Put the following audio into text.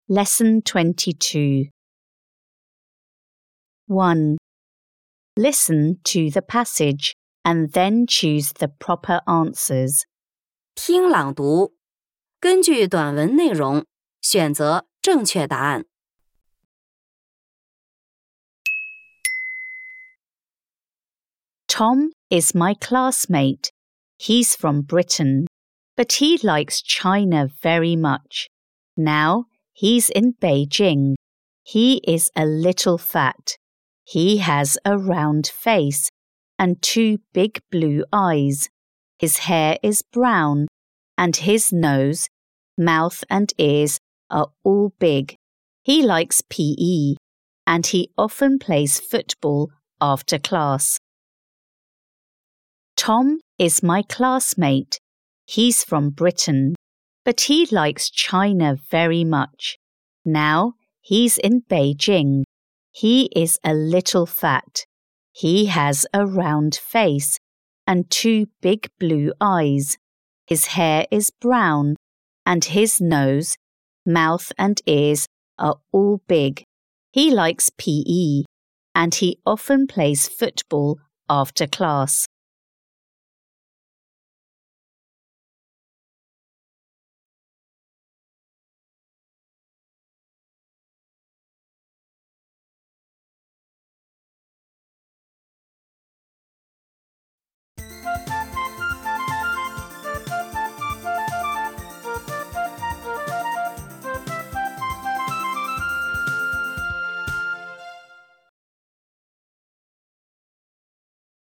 Lesson 22. 1. Listen to the passage and then choose the proper answers. 听朗读，根据短文内容选择正确答案。 Tom is my classmate. He's from Britain, but he likes China very much. Now he's in Beijing. He is a little fat. He has a round face and 2 big blue eyes. His hair is brown and his nose, mouth and ears are all big. He likes PE and he often plays football after class. Tom is my classmate. He's from Britain, but he likes China very much. Now he's in Beijing. He is a little fat. He has a round face and 2 big blue eyes. His hair is brown and his nose, mouth and ears are all big. He likes PE and he often plays football after class.